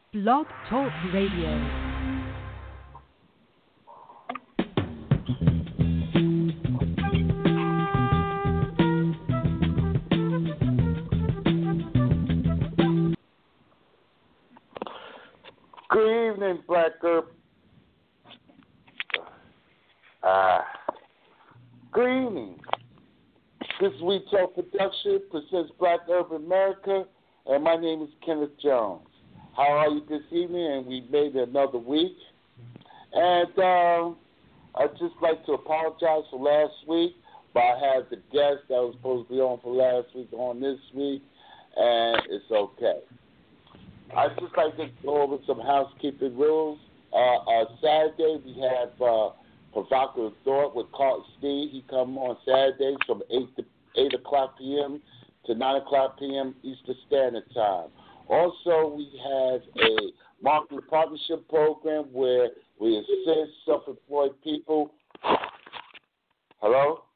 Blog Talk Radio. Good evening, Black Girl. Good evening. This is We Talk Production, presents Black Urban America, and my name is Kenneth Jones. How are you this evening? And we made it another week. And I'd just like to apologize for last week, but I had the guest that was supposed to be on for last week on this week, and it's okay. I'd just like to go over some housekeeping rules. Saturday, we have Provocative Thought with Carlton Steve. He comes on Saturdays from 8 o'clock p.m. to 9 o'clock p.m. Eastern Standard Time. Also, we have a marketing partnership program where we assist self-employed people. Hello?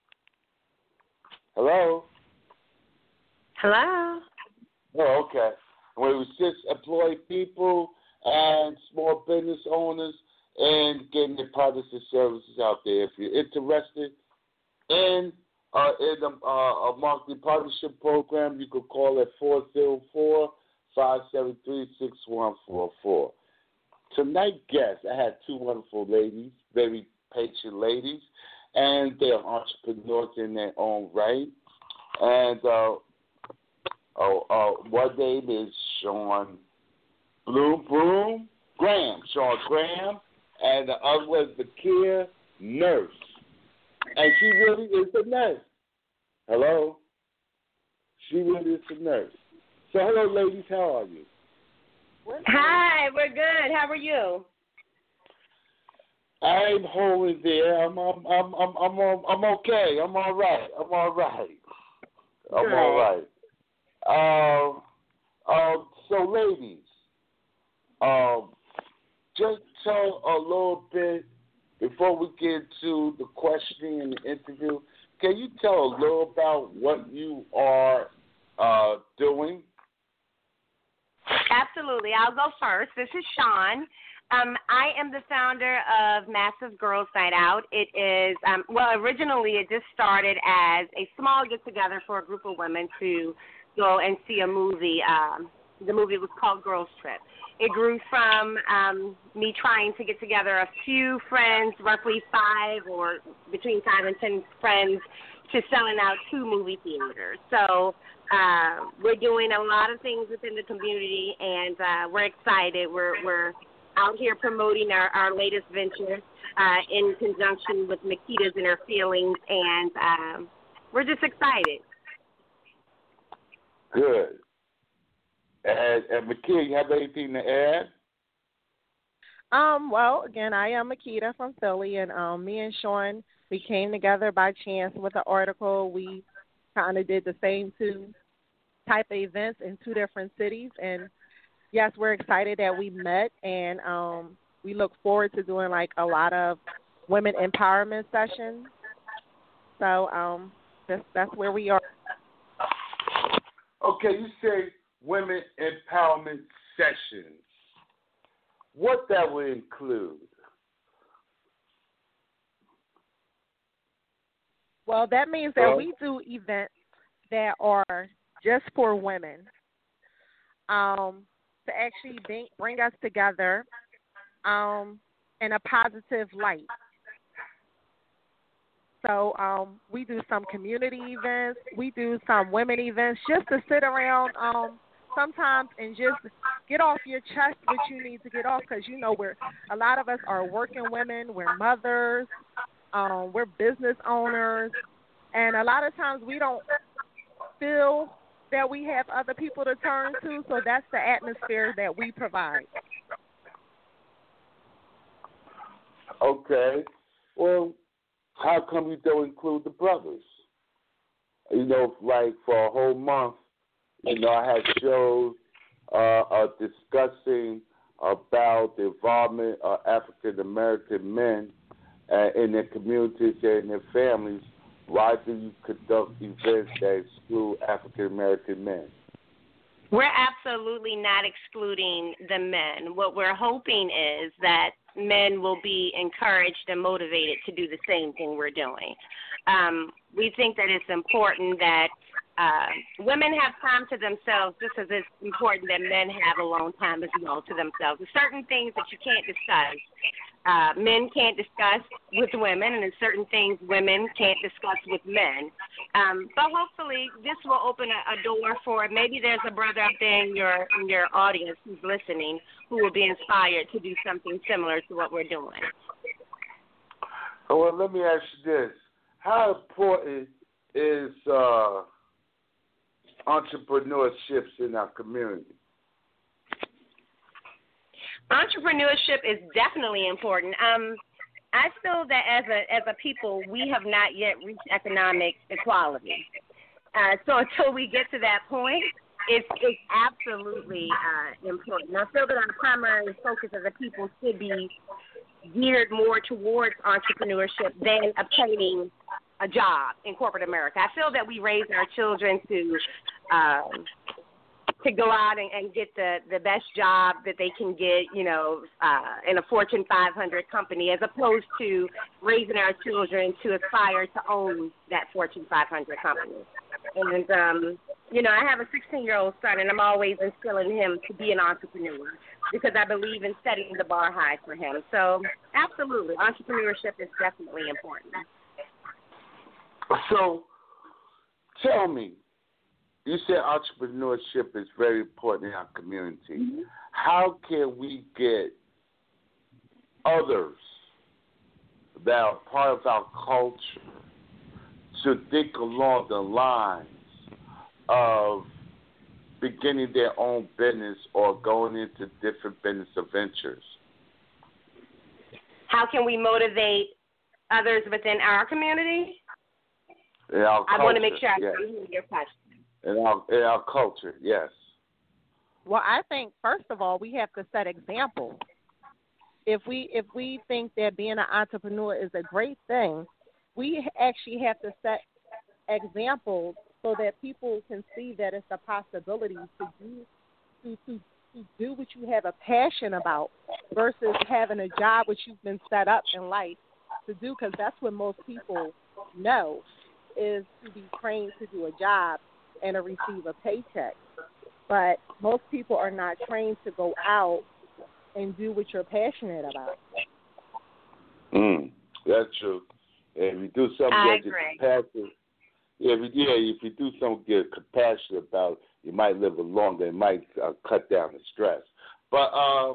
Hello? Hello? Oh, okay. Where we assist employed people and small business owners in getting their products and services out there. If you're interested in a marketing partnership program, you can call at 404-573-6144. Tonight's guest, I had two wonderful ladies, very patient ladies, and they're entrepreneurs in their own right. And one name is Sean Graham, and the other was Vakia Nurse. And she really is a nurse. Hello? She really is a nurse. So hello ladies, how are you? Hi, we're good. How are you? I'm holding there. I'm okay. I'm all right. I'm all right. So ladies, just tell a little bit before we get to the questioning and the interview. Can you tell a little about what you are doing? Absolutely. I'll go first. This is Sean. I am the founder of Massive Girls Night Out. It is, originally it just started as a small get-together for a group of women to go and see a movie. The movie was called Girls Trip. It grew from me trying to get together a few friends, roughly 5 or between 5 and 10 friends, to selling out 2 movie theaters. So we're doing a lot of things within the community, and we're excited. We're out here promoting our latest venture in conjunction with Makita's and Her Feelings, and we're just excited. Good. And Makita, you have anything to add? Well, again, I am Makita from Philly, and me and Sean, we came together by chance with the article. We kind of did the same 2 type of events in 2 different cities, and yes, we're excited that we met, and we look forward to doing like a lot of women empowerment sessions. So that's where we are. Okay, you say women empowerment sessions. What that would include? Well, that means that we do events that are just for women, to actually bring us together in a positive light. So we do some community events. We do some women events just to sit around sometimes and just get off your chest what you need to get off, because, you know, a lot of us are working women. We're mothers. We're business owners. And a lot of times we don't feel that we have other people to turn to, so that's the atmosphere that we provide. Okay. Well, how come you don't include the brothers? You know, like for a whole month, you know, I had shows discussing about the involvement of African American men in their communities and their families. Why do you conduct events that exclude African American men? We're absolutely not excluding the men. What we're hoping is that men will be encouraged and motivated to do the same thing we're doing. We think that it's important that women have time to themselves just as it's important that men have alone time as well to themselves. There's certain things that you can't discuss. Men can't discuss with women, and there's certain things women can't discuss with men. But hopefully this will open a door for maybe there's a brother out there in your audience who's listening who will be inspired to do something similar to what we're doing. Well, let me ask you this. How important is entrepreneurships in our community? Entrepreneurship is definitely important. I feel that as a people, we have not yet reached economic equality. So until we get to that point, it's absolutely important. I feel that our primary focus as a people should be geared more towards entrepreneurship than obtaining a job in corporate America. I feel that we raise our children to go out and get the best job that they can get, in a Fortune 500 company, as opposed to raising our children to aspire to own that Fortune 500 company. And, I have a 16-year-old son, and I'm always instilling him to be an entrepreneur because I believe in setting the bar high for him. So, absolutely, entrepreneurship is definitely important. So, tell me, you said entrepreneurship is very important in our community. Mm-hmm. How can we get others that are part of our culture to think along the lines of beginning their own business or going into different business ventures? How can we motivate others within our community? In our culture, I want to make sure I yes. hear your question. In our culture, yes. Well, I think first of all we have to set examples. If we think that being an entrepreneur is a great thing, we actually have to set examples so that people can see that it's a possibility to do what you have a passion about versus having a job which you've been set up in life to do, because that's what most people know is to be trained to do a job and to receive a paycheck. But most people are not trained to go out and do what you're passionate about. That's true. And if you do something that you're compassionate, if you do something you're compassionate about, you might live longer. It might cut down the stress. But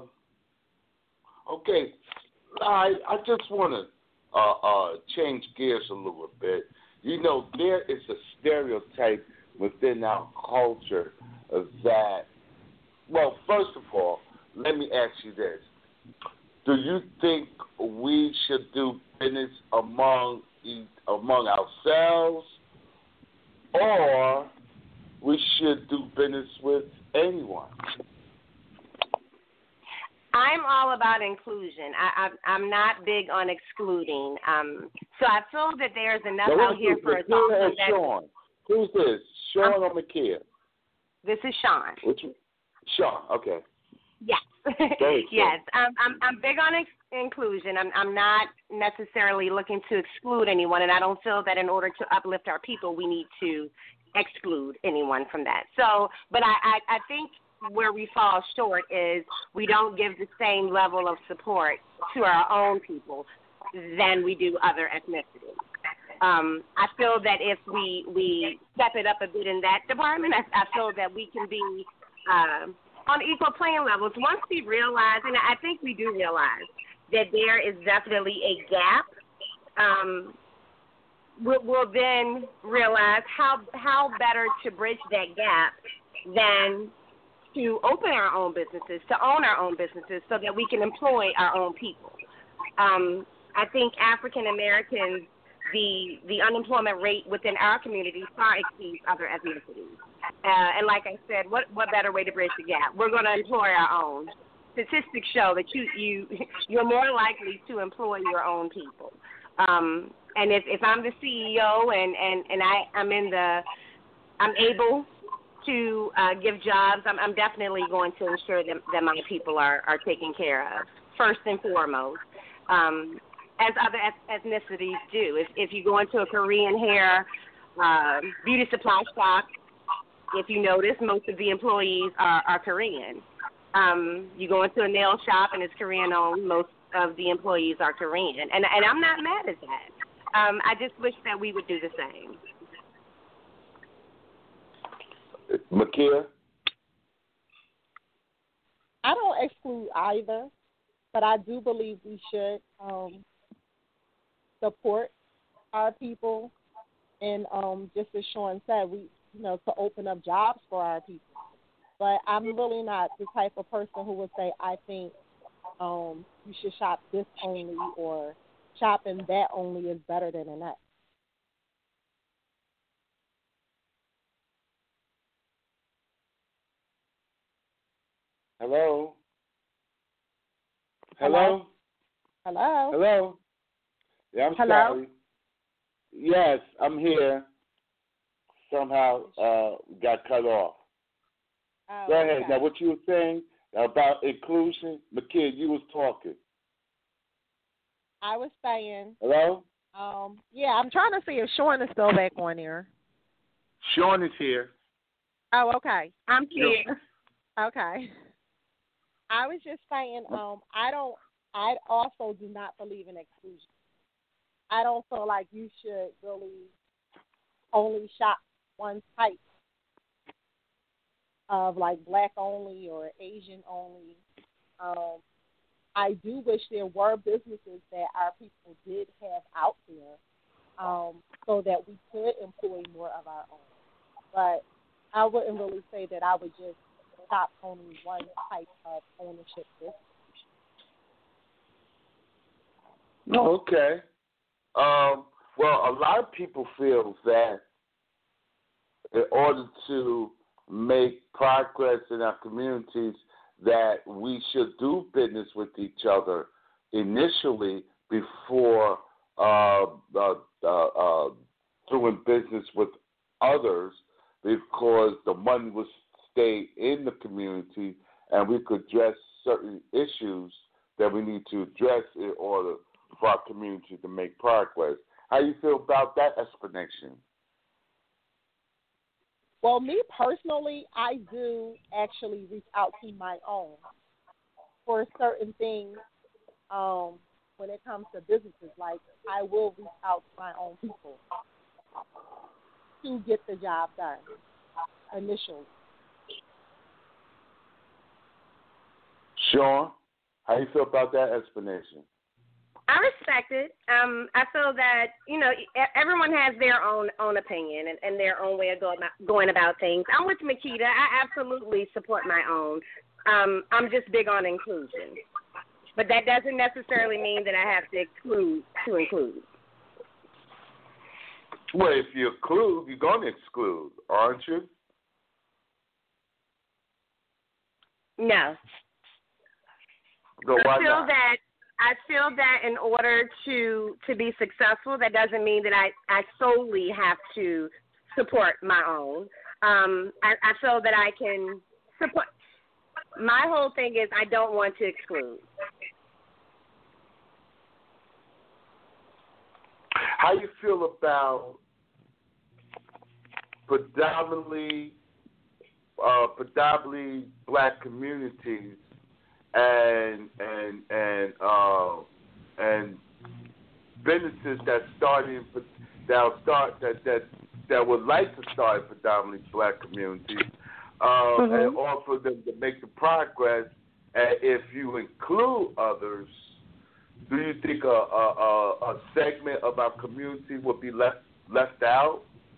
okay, I just want to change gears a little bit. There is a stereotype within our culture that, well, first of all, let me ask you this. Do you think we should do business among ourselves, or we should do business with anyone? I'm all about inclusion. I'm not big on excluding. So I feel that there's enough out here for us all. Sean. Who's this? Sean or Makia? This is Sean. Sean, okay. Yes. Yes. I'm big on inclusion. I'm not necessarily looking to exclude anyone, and I don't feel that in order to uplift our people, we need to exclude anyone from that. So, but I think where we fall short is we don't give the same level of support to our own people than we do other ethnicities. I feel that if we step it up a bit in that department, I feel that we can be on equal playing levels. Once we realize, and I think we do realize, that there is definitely a gap, we'll then realize how better to bridge that gap than to open our own businesses, to own our own businesses so that we can employ our own people. I think African Americans, the unemployment rate within our community far exceeds other ethnicities. And like I said, what better way to bridge the gap? We're going to employ our own. Statistics show that you're more likely to employ your own people. And if I'm the CEO and I'm able to give jobs, I'm definitely going to ensure that my people are taken care of, first and foremost, as other ethnicities do. If you go into a Korean hair beauty supply shop, if you notice, most of the employees are Korean. You go into a nail shop and it's Korean-owned, most of the employees are Korean. And I'm not mad at that. I just wish that we would do the same. Makia? I don't exclude either, but I do believe we should support our people, and just as Sean said, to open up jobs for our people. But I'm really not the type of person who would say I think you should shop this only or shopping that only is better than the next. Hello? Hello? Hello? Hello? Yeah, I'm Hello? sorry. Yes, I'm here. Somehow got cut off. Oh, Go ahead. okay. Now, what you were saying about inclusion, Makia, you was talking. I was saying, Hello? yeah, I'm trying to see if Sean is still back on here. Sean is here. Oh, okay. I'm here. Okay. I was just saying, I also do not believe in exclusion. I don't feel like you should really only shop one type of like black only or Asian only. I do wish there were businesses that our people did have out there so that we could employ more of our own. But I wouldn't really say that I would just stop only one type of ownership business. Okay. Well, a lot of people feel that in order to make progress in our communities, that we should do business with each other initially before doing business with others, because the money will stay in the community and we could address certain issues that we need to address in order for our community to make progress. How do you feel about that explanation? Well, me personally, I do actually reach out to my own for certain things when it comes to businesses. Like, I will reach out to my own people to get the job done initially. Sean, how do you feel about that explanation? I respect it. I feel that, everyone has their own opinion and their own way of going about things. I'm with Makita. I absolutely support my own. I'm just big on inclusion. But that doesn't necessarily mean that I have to include. Well, if you include, you're going to exclude, aren't you? No. So why not? I feel that in order to be successful, that doesn't mean that I solely have to support my own. I feel that I can support. My whole thing is I don't want to exclude. How you feel about predominantly black communities and businesses that would like to start in predominantly black communities, and offer them to make the progress? And if you include others, do you think a segment of our community would be left out?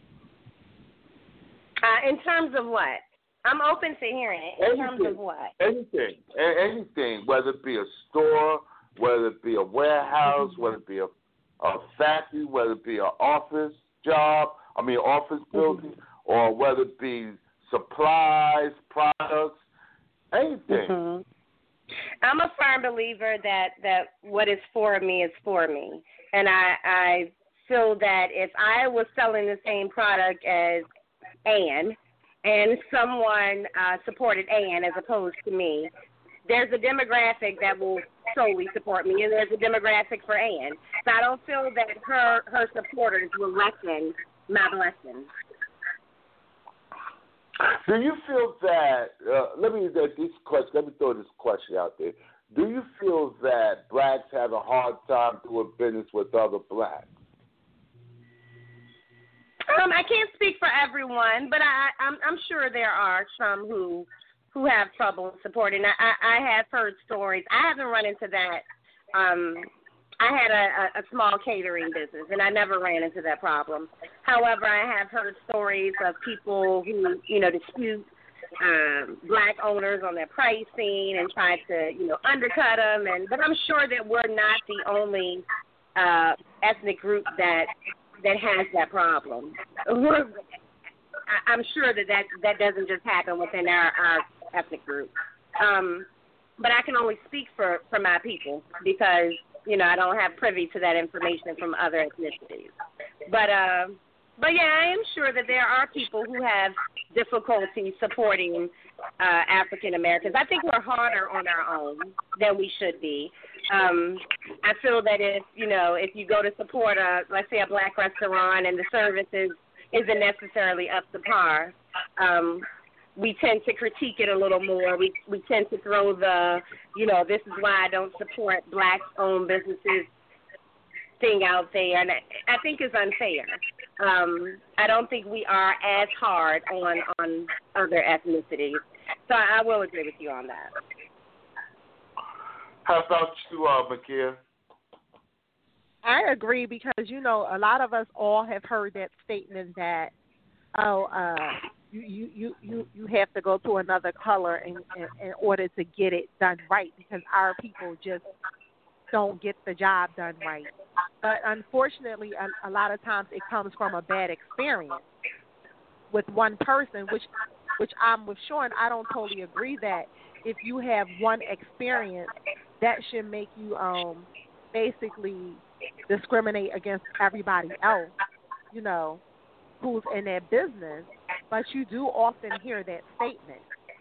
In terms of what? I'm open to hearing it. In terms of what? Anything, whether it be a store, whether it be a warehouse, whether it be a factory, whether it be an office building, or whether it be supplies, products, anything. I'm a firm believer that what is for me is for me. And I feel that if I was selling the same product as Ann, and someone supported Ann as opposed to me, there's a demographic that will solely support me, and there's a demographic for Ann. So I don't feel that her supporters will lessen my blessings. Do you feel that? Let me throw this question out there. Do you feel that blacks have a hard time doing business with other blacks? I can't speak for everyone, but I'm sure there are some who have trouble supporting. I have heard stories. I haven't run into that. I had a small catering business, and I never ran into that problem. However, I have heard stories of people who, dispute black owners on their pricing and try to, undercut them. But I'm sure that we're not the only ethnic group that has that problem. I'm sure that doesn't just happen within our ethnic group. But I can only speak for my people because, I don't have privy to that information from other ethnicities. But yeah, I am sure that there are people who have difficulty supporting African Americans. I think we're harder on our own than we should be. I feel that if you go to support let's say a black restaurant and the service isn't necessarily up to par, we tend to critique it a little more. We tend to throw this is why I don't support black-owned businesses thing out there, and I think it's unfair. I don't think we are as hard on other ethnicities. So I will agree with you on that. How about you, Makia? I agree because, a lot of us all have heard that statement that, you have to go to another color in order to get it done right because our people just don't get the job done right. But unfortunately, a lot of times it comes from a bad experience with one person, which I'm with Sean. I don't totally agree that if you have one experience, that should make you basically discriminate against everybody else, who's in that business. But you do often hear that statement.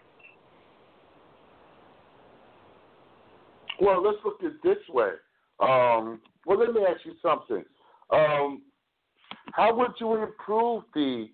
Well, let's look at it this way. Let me ask you something. How would you improve the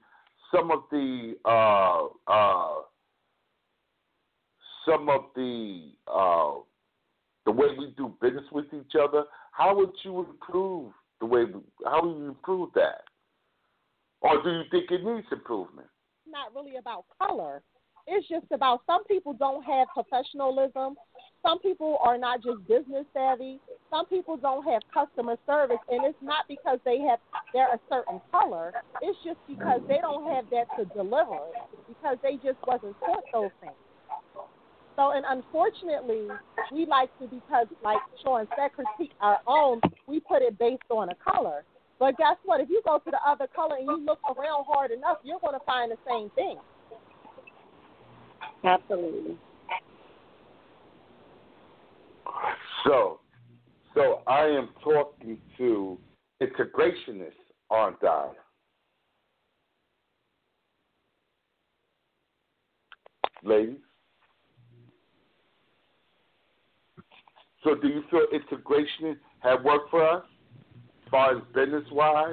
way we do business with each other? How would you improve how would you improve that? Or do you think it needs improvement? Not really about color. It's just about some people don't have professionalism. Some people are not just business savvy. Some people don't have customer service, and it's not because they're a certain color. It's just because they don't have that to deliver it, because they just wasn't taught those things. So, and unfortunately, we like to, because like Sean said, critique our own, we put it based on a color. But guess what? If you go to the other color and you look around hard enough, you're going to find the same thing. Absolutely. So I am talking to integrationists, aren't I? Ladies? So do you feel integration have worked for us as far as business-wise?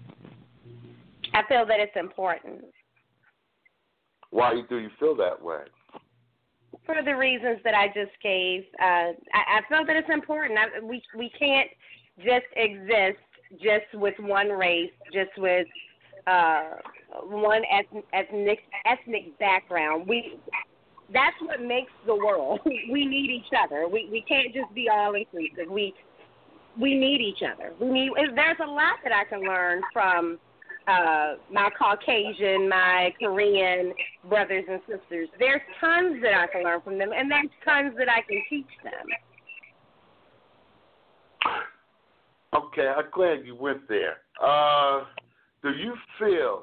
I feel that it's important. Why do you feel that way? For the reasons that I just gave. I feel that it's important. We can't just exist just with one race, just with one ethnic background. That's what makes the world. We need each other. We can't just be all inclusive. We need each other. There's a lot that I can learn from my Caucasian, my Korean brothers and sisters. There's tons that I can learn from them, and there's tons that I can teach them. Okay, I'm glad you went there. Do you feel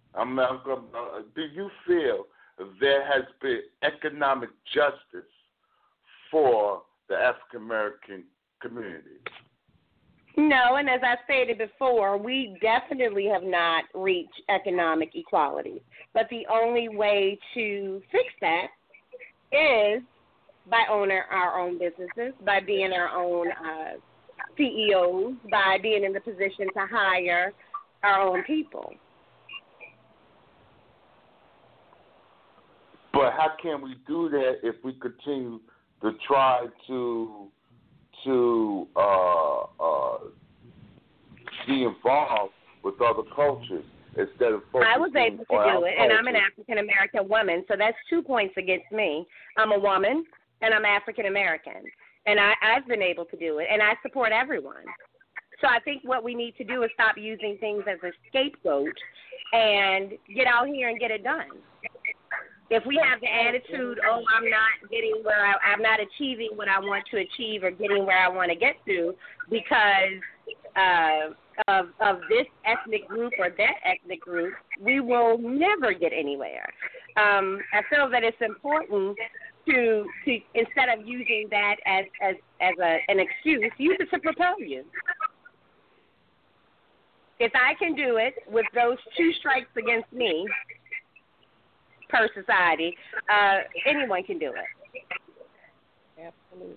there has been economic justice for the African American community? No, and as I stated before, we definitely have not reached economic equality. But the only way to fix that is by owning our own businesses, by being our own CEOs, by being in the position to hire our own people. But how can we do that if we continue to try to be involved with other cultures instead of focusing I was able to do it, and I'm an African American woman, so that's 2 points against me. I'm a woman, and I'm African American, and I've been able to do it, and I support everyone. So I think what we need to do is stop using things as a scapegoat and get out here and get it done. If we have the attitude, oh, I'm not achieving what I want to achieve or getting where I want to get to because of this ethnic group or that ethnic group, we will never get anywhere. I feel that it's important to instead of using that as an excuse, use it to propel you. If I can do it with those 2 strikes against me per society, anyone can do it. Absolutely.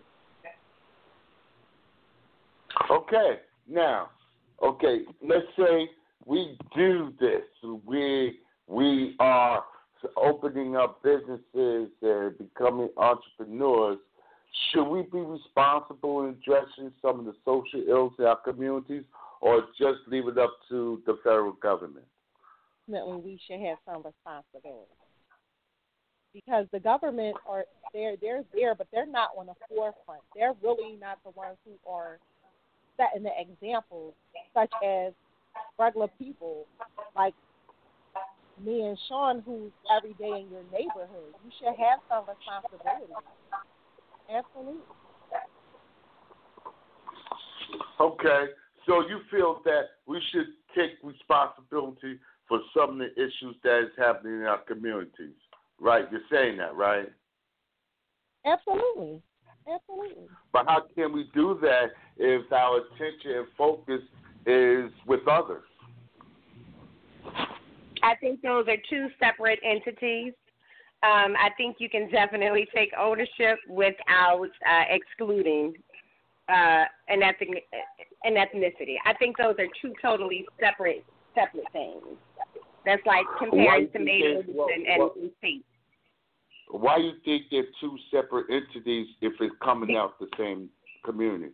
Okay, now, let's say we do this. We are opening up businesses and becoming entrepreneurs. Should we be responsible in addressing some of the social ills in our communities, or just leave it up to the federal government? Definitely, we should have some responsibility because the government they're there, but they're not on the forefront. They're really not the ones who are setting the examples, such as regular people like me and Sean, who's every day in your neighborhood. You should have some responsibility. Absolutely. Okay, so you feel that we should take responsibility for some of the issues that is happening in our communities, right? You're saying that, right? Absolutely. Absolutely. But how can we do that if our attention and focus is with others? I think those are 2 separate entities. I think you can definitely take ownership without excluding an ethnicity. I think those are 2 totally separate things. That's like comparing tomatoes and seeds. Why do you think they're 2 separate entities if it's coming out the same community?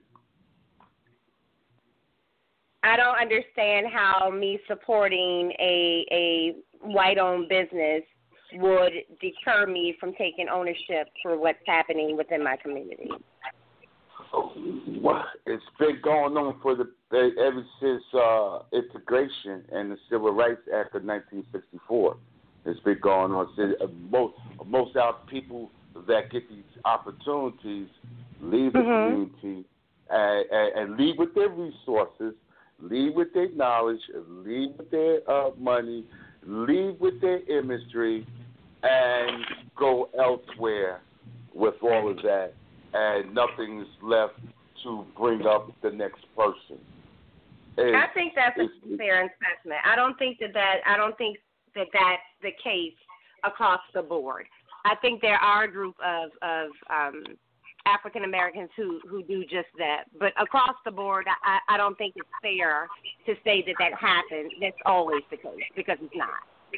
I don't understand how me supporting a white-owned business would deter me from taking ownership for what's happening within my community. Well, it's been going on ever since integration and the Civil Rights Act of 1964. It's been going on. Most of our people that get these opportunities leave the community and leave with their resources, leave with their knowledge, leave with their money, leave with their imagery, and go elsewhere with all of that, and nothing is left to bring up the next person. I think that's a fair assessment. I don't think that that's the case across the board. I think there are a group of African Americans who do just that. But across the board, I don't think it's fair to say that happens. That's always the case, because it's not.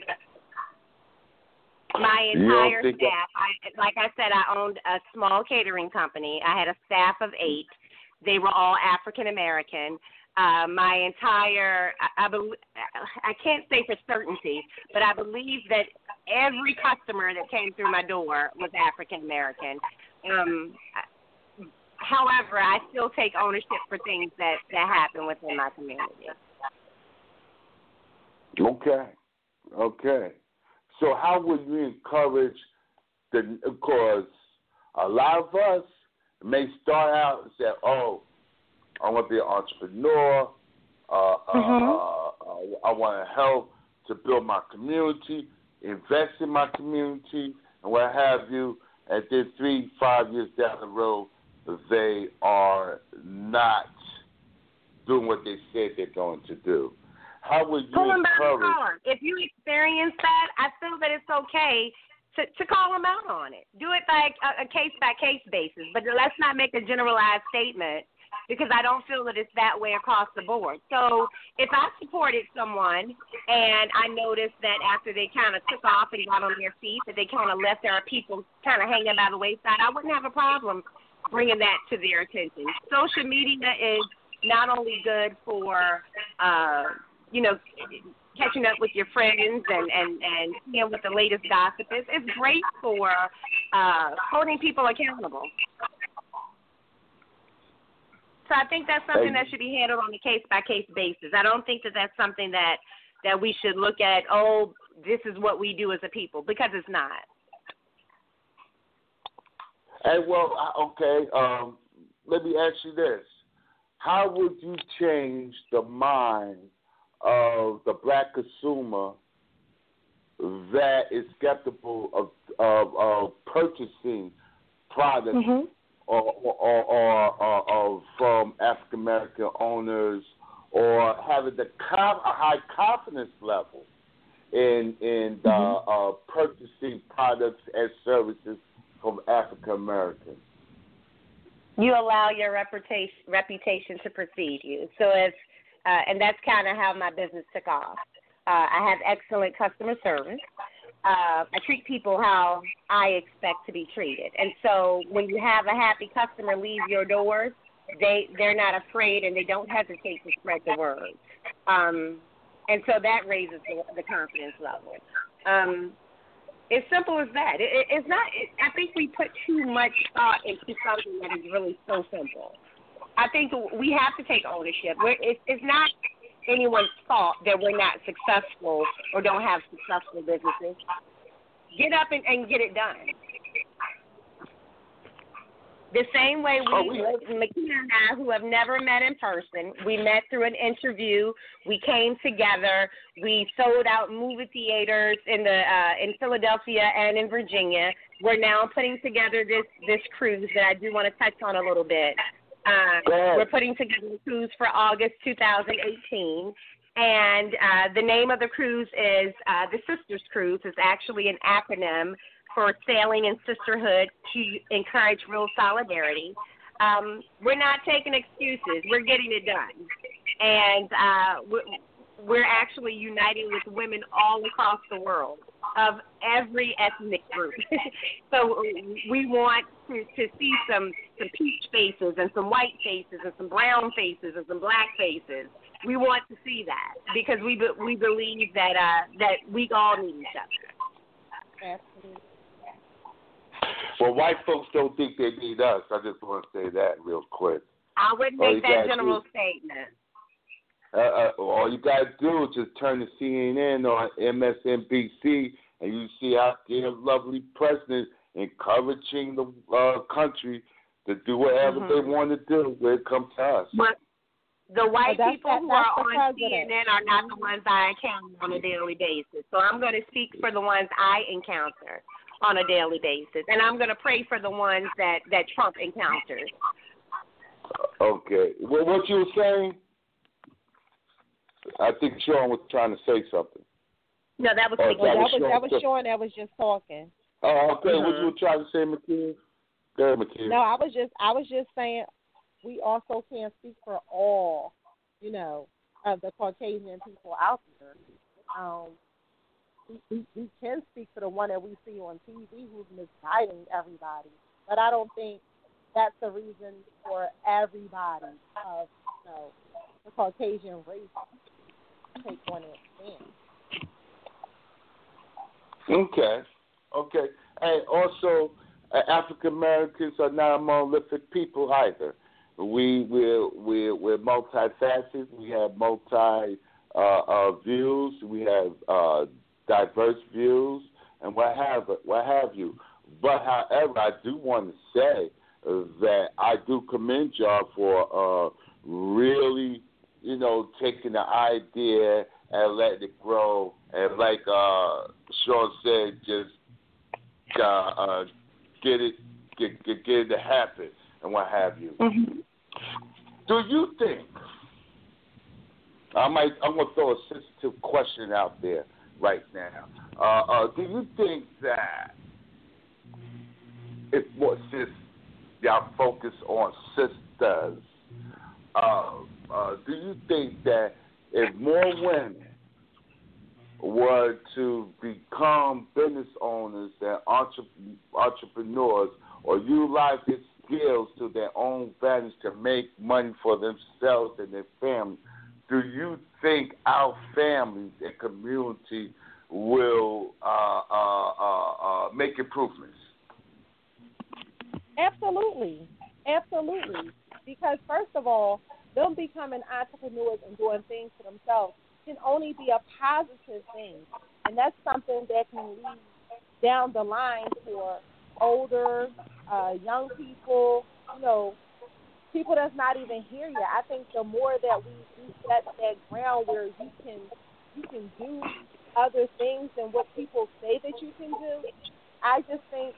My entire staff, like I said, I owned a small catering company. I had a staff of 8. They were all African American. My entire, I can't say for certainty, but I believe that every customer that came through my door was African American. However, I still take ownership for things that happen within my community. Okay. So how would you encourage because a lot of us may start out and say, oh, I want to be an entrepreneur. I want to help to build my community, invest in my community, and what have you. And then 3-5 years down the road, they are not doing what they said they're going to do. How would you Pull them by the encourage? collar. If you experience that, I feel that it's okay to call them out on it. Do it like a case-by-case basis, but let's not make a generalized statement because I don't feel that it's that way across the board. So if I supported someone and I noticed that after they kind of took off and got on their feet, that they kind of left their people kind of hanging by the wayside, I wouldn't have a problem bringing that to their attention. Social media is not only good for catching up with your friends and seeing what the latest gossip is. It's great for holding people accountable. So I think that's something that should be handled on a case-by-case basis. I don't think that that's something that we should look at, this is what we do as a people, because it's not. Hey, let me ask you this. How would you change the mind of the black consumer that is skeptical of purchasing products or from African American owners, or having a high confidence level in purchasing products and services from African Americans? You allow your reputation to precede you. So and that's kind of how my business took off. I have excellent customer service. I treat people how I expect to be treated. And so when you have a happy customer leave your doors, they're not afraid and they don't hesitate to spread the word. And so that raises the confidence level. It's simple as that. It's not. I think we put too much thought into something that is really so simple. I think we have to take ownership. It's not anyone's fault that we're not successful or don't have successful businesses. Get up and get it done. The same way Makina and I, who have never met in person, we met through an interview. We came together. We sold out movie theaters in Philadelphia and in Virginia. We're now putting together this cruise that I do want to touch on a little bit. We're putting together a cruise for August 2018. And the name of the cruise is the Sisters Cruise. It's actually an acronym for Sailing and Sisterhood to encourage real solidarity. We're not taking excuses. We're getting it done. And we're actually uniting with women all across the world of every ethnic group. So we want to see some peach faces and some white faces and some brown faces and some black faces. We want to see that because we believe that we all need each other. Absolutely. Well, white folks don't think they need us. I just want to say that real quick. I wouldn't make that general statement. All you got to do is just turn to CNN or MSNBC, and you see our dear lovely president encouraging the country to do whatever they want to do when it comes to us. But the white people who are on CNN are not the ones I encounter on a daily basis. So I'm going to speak for the ones I encounter on a daily basis, and I'm going to pray for the ones that Trump encounters. Okay. Well, what you were saying? I think Sean was trying to say something. No, that was Sean that was just talking. Oh, okay. What you were trying to say, Makina? Go ahead, Makina. No, I was just saying we also can't speak for all, of the Caucasian people out there. We can speak for the one that we see on TV who's misguiding everybody, but I don't think that's the reason for everybody of the Caucasian race to take one in. Okay. And also, African Americans are not a monolithic people either. We're multifaceted. We have multi views. We have diverse views, and what have you. But however, I do want to say that I do commend y'all for really, taking the idea and letting it grow, and like Sean said, just get it to happen and what have you. Mm-hmm. Do you think I'm gonna throw a sensitive question out there right now. Do you think that it's more y'all focus on sisters? Do you think that if more women were to become business owners and entrepreneurs, or utilize their skills to their own advantage to make money for themselves and their families, do you think our families and community will make improvements? Absolutely. Because first of all, them becoming entrepreneurs and doing things for themselves can only be a positive thing. And that's something that can lead down the line for older, young people, people that's not even here yet. I think the more that we set that ground where you can do other things than what people say that you can do, I just think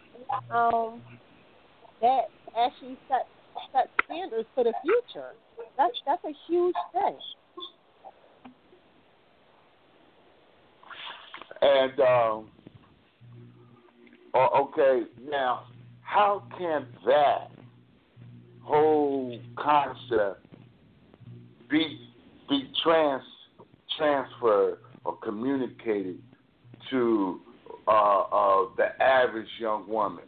that actually sets standards for the future. That's a huge thing. And okay, now how can that whole concept be transferred or communicated to the average young woman?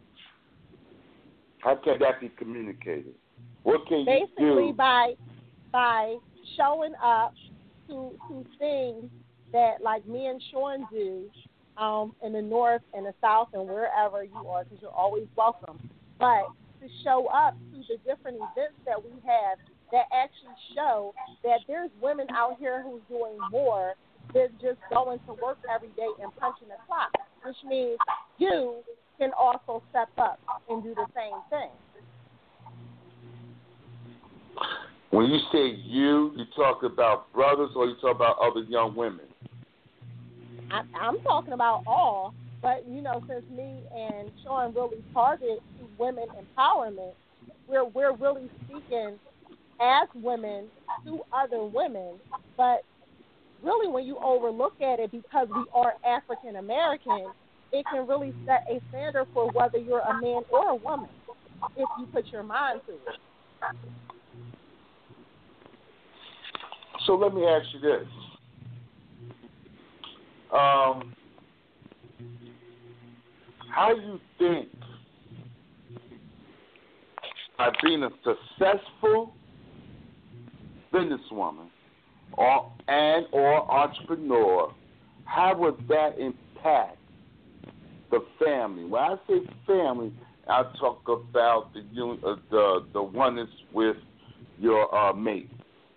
How can that be communicated? What can you do? Basically, by showing up to things that, like me and Sean do, in the North and the South and wherever you are, because you're always welcome. But to show up to the different events that we have that actually show that there's women out here who's doing more than just going to work every day and punching the clock, which means you can also step up and do the same thing. When you say you talk about brothers or you talk about other young women? I'm talking about all, but, since me and Sean really target women empowerment, we're really speaking as women to other women, but really when you overlook at it, because we are African American, it can really set a standard for whether you're a man or a woman if you put your mind to it. So let me ask you this. How do you think by being a successful businesswoman or entrepreneur, how would that impact the family? When I say family, I talk about the oneness with your mate.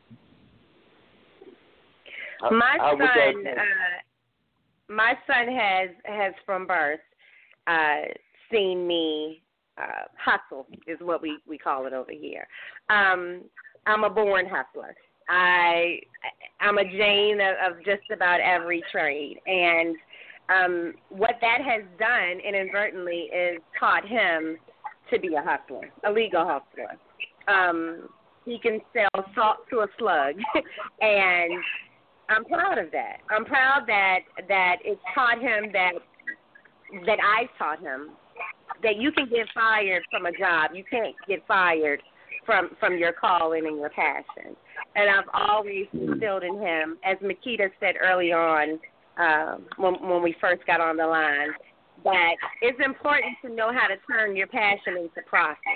My son has from birth seen me hustle, is what we call it over here. I'm a born hustler. I'm a Jane of just about every trade, and what that has done inadvertently is taught him to be a hustler, a legal hustler. He can sell salt to a slug, and I'm proud of that. I'm proud that it taught him that I taught him that you can get fired from a job. You can't get fired from your calling and your passion. And I've always instilled in him, as Makita said early on when we first got on the line, that it's important to know how to turn your passion into profit.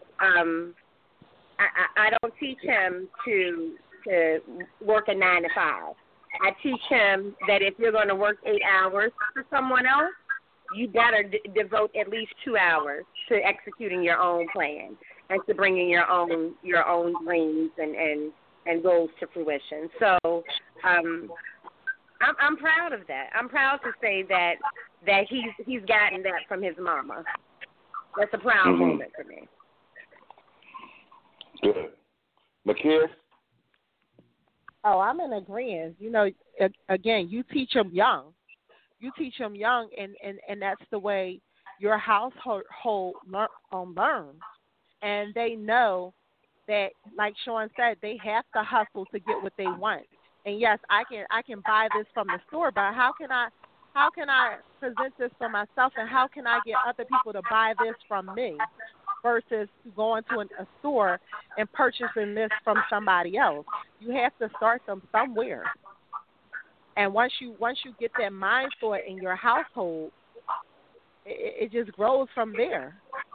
I don't teach him to work a 9 to 5. I teach him that if you're going to work 8 hours for someone else, you better devote at least 2 hours to executing your own plan and to bringing your own dreams and goals to fruition. So I'm proud of that. I'm proud to say that he's gotten that from his mama. That's a proud moment for me. Good. Makia? Oh, I'm in agreement. Again, you teach them young. And that's the way your household learns. And they know that, like Sean said, they have to hustle to get what they want. And yes, I can buy this from the store, but how can I present this for myself, and how can I get other people to buy this from me versus going to a store and purchasing this from somebody else? You have to start them somewhere. And once you get that mind thought in your household, it just grows from there.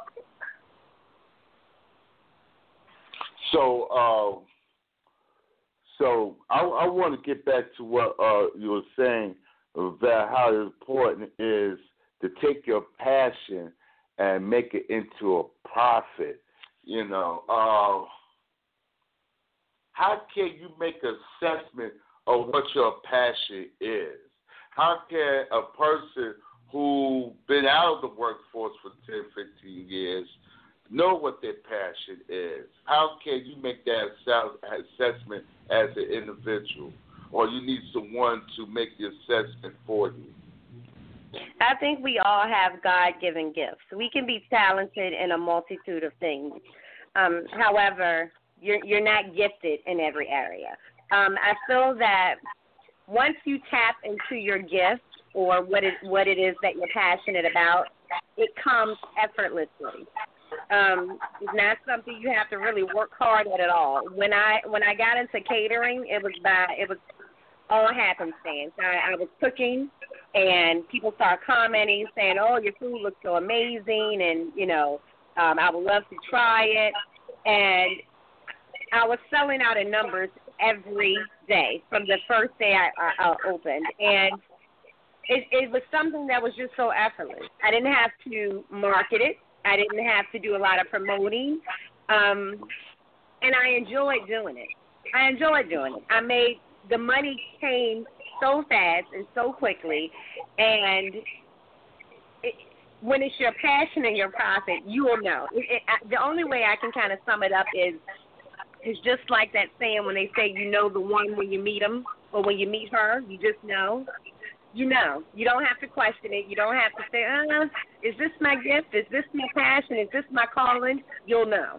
So I want to get back to what you were saying about how important it is to take your passion and make it into a profit. You know, how can you make an assessment of what your passion is? How can a person who been out of the workforce for 10, 15 years know what their passion is? How can you make that assessment as an individual? Or you need someone to make the assessment for you? I think we all have God-given gifts. We can be talented in a multitude of things. However, you're not gifted in every area. I feel that once you tap into your gift or what it is that you're passionate about, it comes effortlessly. It's not something you have to really work hard at all. When I got into catering, it was all happenstance. I was cooking, and people started commenting, saying, "Oh, your food looks so amazing," and I would love to try it. And I was selling out in numbers every day from the first day I opened, and it was something that was just so effortless. I didn't have to market it. I didn't have to do a lot of promoting, and I enjoyed doing it. The money came so fast and so quickly, and when it's your passion and your profit, you will know. The only way I can kind of sum it up is just like that saying when they say you know the one when you meet them, or when you meet her, you just know. You know. You don't have to question it. You don't have to say, is this my gift? Is this my passion? Is this my calling? You'll know.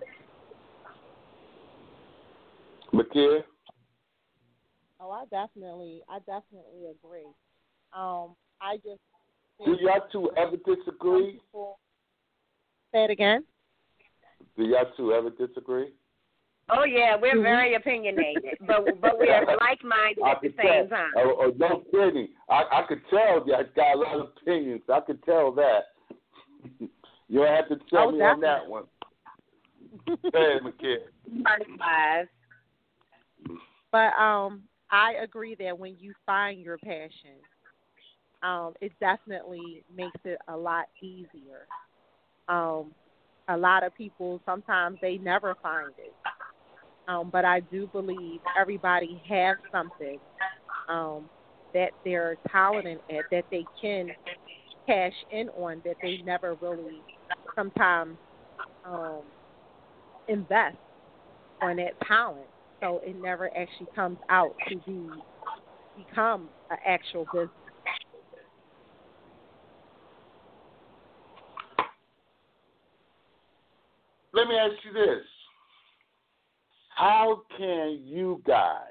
Makia? Oh, I definitely agree. I just do y'all two ever disagree? Say it again. Do y'all two ever disagree? Oh yeah, we're very opinionated, but we are like-minded at the same time. No kidding. I could tell you got a lot of opinions. I could tell that. You don't have to tell me on that one. Hey, Makia. But I agree that when you find your passion, it definitely makes it a lot easier. A lot of people, sometimes they never find it. But I do believe everybody has something that they're talented at, that they can cash in on, that they never really sometimes invest on that talent. So it never actually comes out to become an actual business. Let me ask you this. How can you guys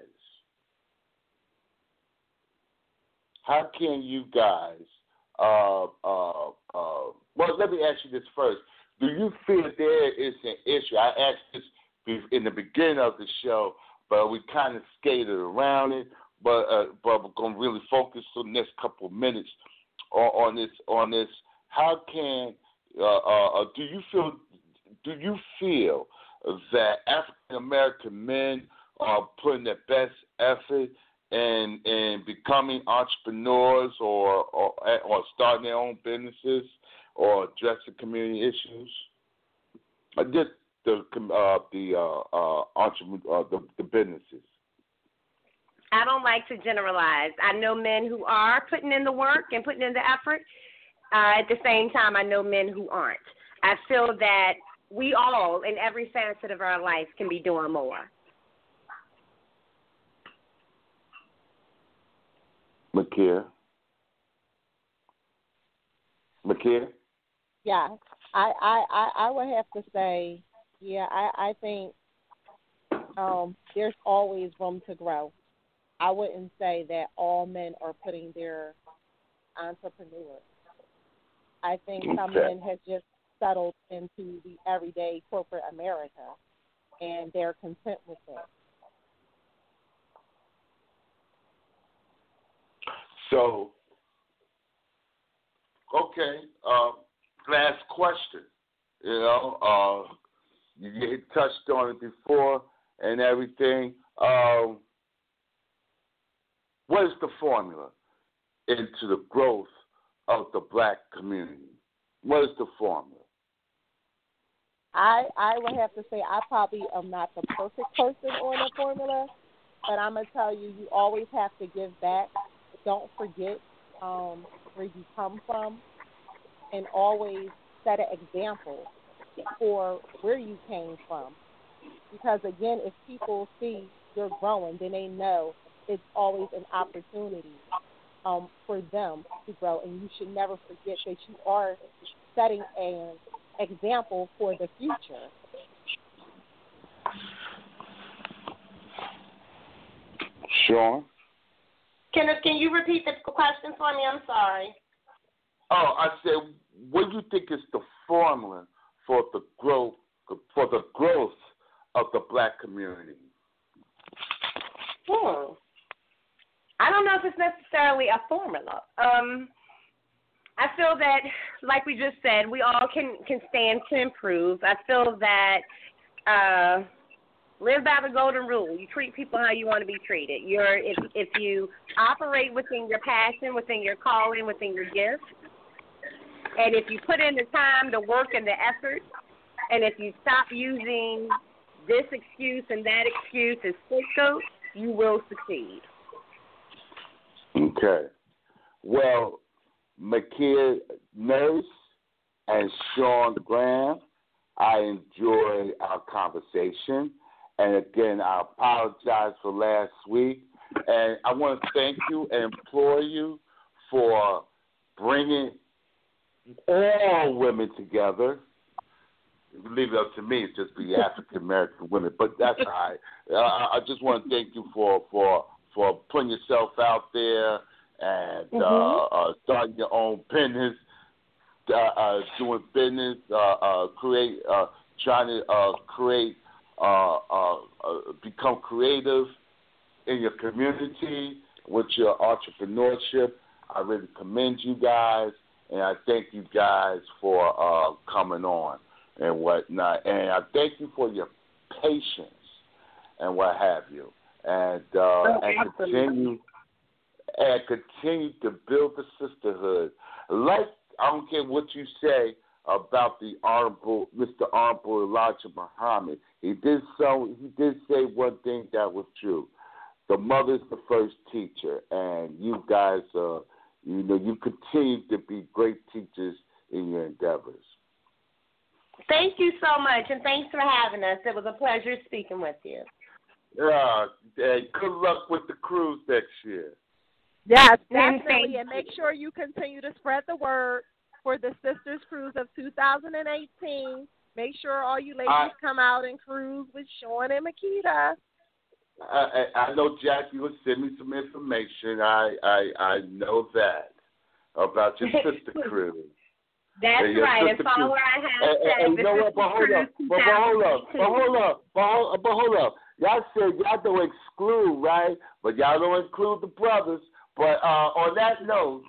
well, let me ask you this first. Do you feel there is an issue? I asked this in the beginning of the show, but we kind of skated around it. But we're going to really focus on the next couple of minutes on this. How can do you feel that African American men are putting their best effort in becoming entrepreneurs or starting their own businesses or addressing community issues? Just the businesses. I don't like to generalize. I know men who are putting in the work and putting in the effort. At the same time, I know men who aren't. I feel that we all, in every facet of our life, can be doing more. Makia? Yeah, I would have to say, I think there's always room to grow. I wouldn't say that all men are putting their entrepreneurs. I think some men have just settled into the everyday corporate America, and they're content with it. So, okay, last question. You had touched on it before and everything. What is the formula into the growth of the black community? What is the formula? I would have to say I probably am not the perfect person on the formula, but I'm going to tell you, you always have to give back. Don't forget where you come from, and always set an example for where you came from. Because, again, if people see you're growing, then they know it's always an opportunity for them to grow. And you should never forget that you are setting an example for the future. Sean? Can you repeat the question for me? I'm sorry. Oh, I said, what do you think is the formula for the growth of the black community? I don't know if it's necessarily a formula. I feel that, like we just said, we all can stand to improve. I feel that live by the golden rule. You treat people how you want to be treated. If you operate within your passion, within your calling, within your gift, and if you put in the time, the work, and the effort, and if you stop using this excuse and that excuse as scapegoat, you will succeed. Okay. Well, Makia Nurse and Sean Graham, I enjoyed our conversation. And again, I apologize for last week. And I want to thank you and implore you for bringing all women together. Leave it up to me, it's just be African American women, but that's all right. I just want to thank you for putting yourself out there and starting your own business, doing business, trying to create, become creative in your community with your entrepreneurship. I really commend you guys, and I thank you guys for coming on and whatnot. And I thank you for your patience and what have you. And continue to build the sisterhood. Like, I don't care what you say about the Honorable Mr. Honorable Elijah Muhammad. He did say one thing that was true. The mother's the first teacher, and you guys you continue to be great teachers in your endeavors. Thank you so much, and thanks for having us. It was a pleasure speaking with you. Yeah, and good luck with the cruise next year. Yes, definitely, and make sure you continue to spread the word for the Sisters Cruise of 2018. Make sure all you ladies come out and cruise with Sean and Makita. I know Jackie will send me some information. I know that about your sister cruise. That's right. And follow our hashtag. And you know what? But hold up. Y'all said y'all don't exclude, right? But y'all don't include the brothers. But on that note,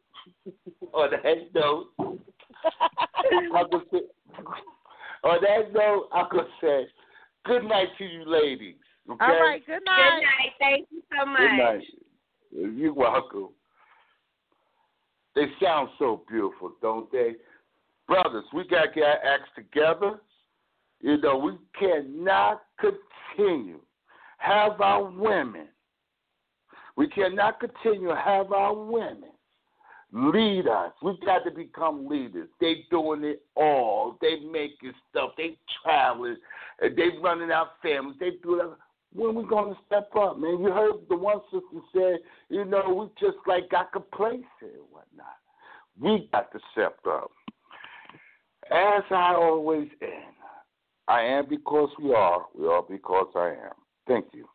I'm gonna say good night to you, ladies. Okay? All right. Good night. Good night. Thank you so much. Good night. You're welcome. They sound so beautiful, don't they? Brothers, we got to get our acts together. You know, we cannot continue have our women. We cannot continue to have our women lead us. We've got to become leaders. They doing it all. They making stuff. They traveling. They running our families. They do that. When are we going to step up, man? You heard the one sister say, you know, we just like got complacent and whatnot. We got to step up. As I always am, I am because we are because I am. Thank you.